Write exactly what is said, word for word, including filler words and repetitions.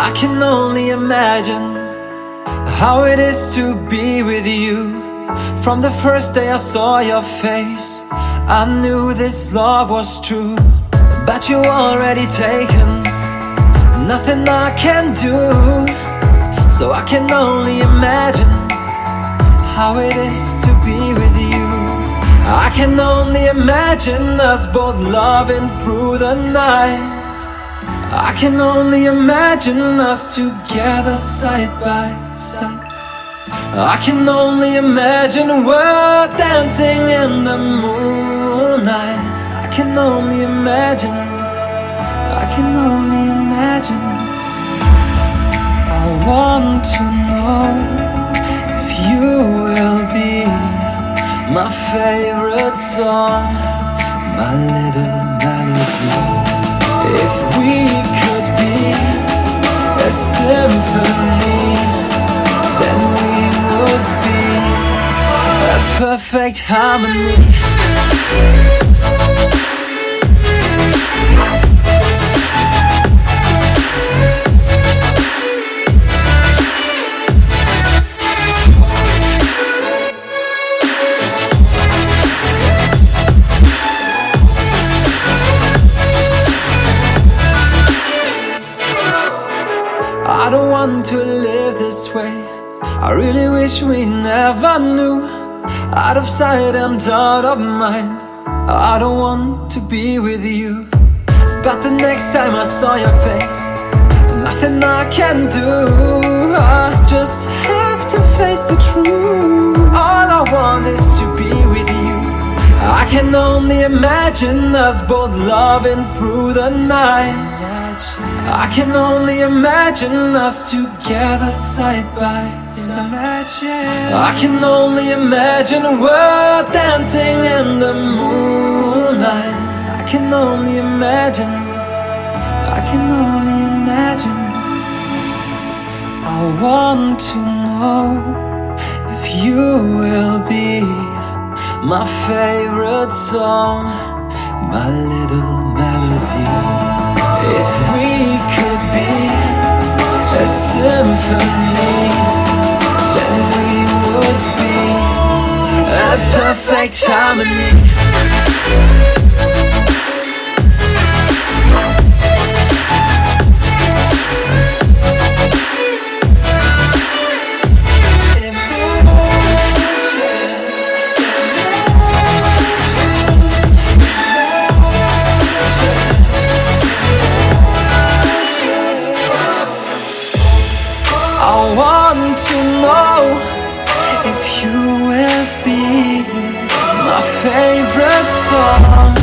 I can only imagine how it is to be with you. From the first day I saw your face, I knew this love was true. But you already taken, nothing I can do. So I can only imagine how it is to be with you. I can only imagine us both loving through the night. I can only imagine us together side by side. I can only imagine we're dancing in the moonlight. I can only imagine, I can only imagine. I want to know if you will be my favorite song, my little melody. If we could be a symphony, then we would be a perfect harmony. I don't want to live this way. I really wish we never knew. Out of sight and out of mind, I don't want to be with you. But the next time I saw your face, nothing I can do. I just have to face the truth. All I want is to be with you. I can only imagine us both loving through the night. I can only imagine us together side by side. I can only imagine we're dancing in the moonlight. I can only imagine, I can only imagine. I want to know if you will be my favorite song, my little melody. If we could be a symphony, then we would be a perfect harmony. I want to know if you will be my favorite song.